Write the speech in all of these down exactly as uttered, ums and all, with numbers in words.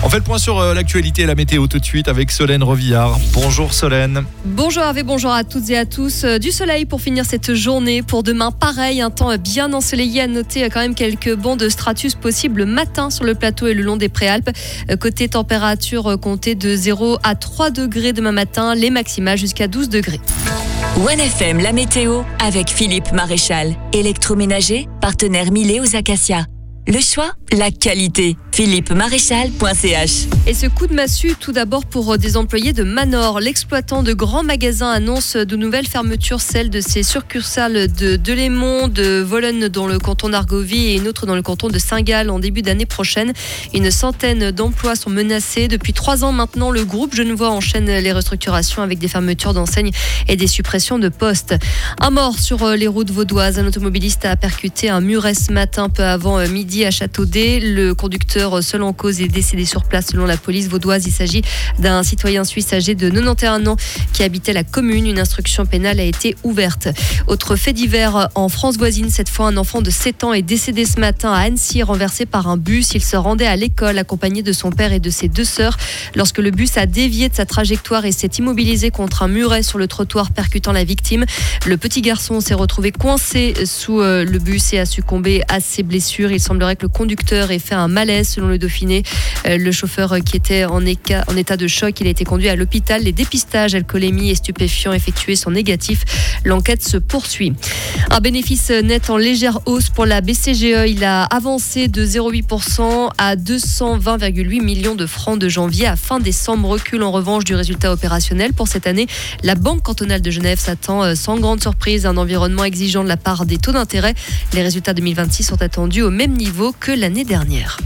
On fait le point sur euh, l'actualité et la météo tout de suite avec Solène Revillard. Bonjour Solène. Bonjour Hervé, bonjour à toutes et à tous. Du soleil pour finir cette journée. Pour demain, pareil, un temps bien ensoleillé. À noter quand même quelques bancs de stratus possibles le matin sur le plateau et le long des préalpes. Côté température, comptez de zéro à trois degrés demain matin, les maximales jusqu'à douze degrés. one F M, la météo avec Philippe Maréchal. Électroménager, partenaire Milet aux Acacias. Le choix, la qualité. philippe maréchal point c h. Et ce coup de massue, tout d'abord pour des employés de Manor. L'exploitant de grands magasins annonce de nouvelles fermetures, celle de ses succursales de Delémont, de Volonne dans le canton d'Argovie et une autre dans le canton de Saint-Gall en début d'année prochaine. Une centaine d'emplois sont menacés. Depuis trois ans maintenant, le groupe Genevois enchaîne les restructurations avec des fermetures d'enseignes et des suppressions de postes. Un mort sur les routes vaudoises. Un automobiliste a percuté un muret ce matin peu avant midi à Châteaudet. Le conducteur seul en cause est décédé sur place selon la police vaudoise. Il s'agit d'un citoyen suisse âgé de quatre-vingt-onze ans qui habitait la commune. Une instruction pénale a été ouverte. Autre fait divers en France voisine, cette fois un enfant de sept ans est décédé ce matin à Annecy, renversé par un bus. Il se rendait à l'école accompagné de son père et de ses deux sœurs lorsque le bus a dévié de sa trajectoire et s'est immobilisé contre un muret sur le trottoir, percutant la victime. Le petit garçon s'est retrouvé coincé sous le bus et a succombé à ses blessures. Il semblerait que le conducteur ait fait un malaise selon le Dauphiné. Le chauffeur qui était en état, en état de choc, il a été conduit à l'hôpital. Les dépistages alcoolémie et stupéfiants effectués sont négatifs. L'enquête se poursuit. Un bénéfice net en légère hausse pour la B C G E. Il a avancé de zéro virgule huit pour cent à deux cent vingt virgule huit millions de francs de janvier à fin décembre. Recul en revanche du résultat opérationnel pour cette année. La Banque cantonale de Genève s'attend sans grande surprise à un environnement exigeant de la part des taux d'intérêt. Les résultats deux mille vingt-six sont attendus au même niveau que l'année dernière.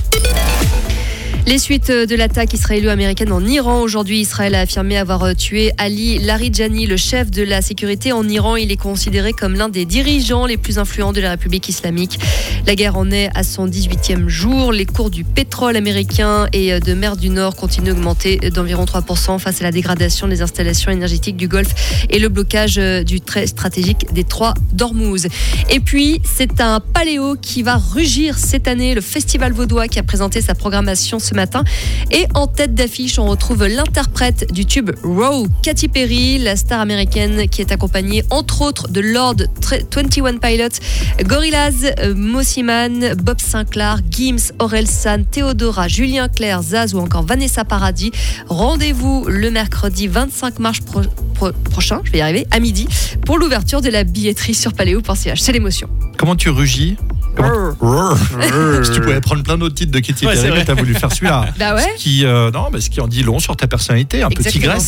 Les suites de l'attaque israélo-américaine en Iran. Aujourd'hui, Israël a affirmé avoir tué Ali Larijani, le chef de la sécurité en Iran. Il est considéré comme l'un des dirigeants les plus influents de la République islamique. La guerre en est à son dix-huitième jour. Les cours du pétrole américain et de mer du Nord continuent d'augmenter d'environ trois pour cent face à la dégradation des installations énergétiques du Golfe et le blocage du très stratégique détroit d'Ormuz. Et puis, c'est un paléo qui va rugir cette année. Le Festival vaudois qui a présenté sa programmation ce matin. Et en tête d'affiche, on retrouve l'interprète du tube Raw, Katy Perry, la star américaine qui est accompagnée entre autres de Lord, vingt et un Pilots, Gorillaz, Mossiman, Bob Sinclair, Gims, Orelsan, Théodora, Julien Clerc, Zaz ou encore Vanessa Paradis. Rendez-vous le mercredi vingt-cinq mars pro- pro- prochain, je vais y arriver, à midi, pour l'ouverture de la billetterie sur paléo point c h. C'est l'émotion. Comment tu rugis? Comment... Si tu pouvais prendre plein d'autres titres de Katy Perry, mais t'as voulu faire celui-là. Bah ouais. Ce qui, euh, non, mais ce qui en dit long sur ta personnalité, un peu Exactement. tigresse.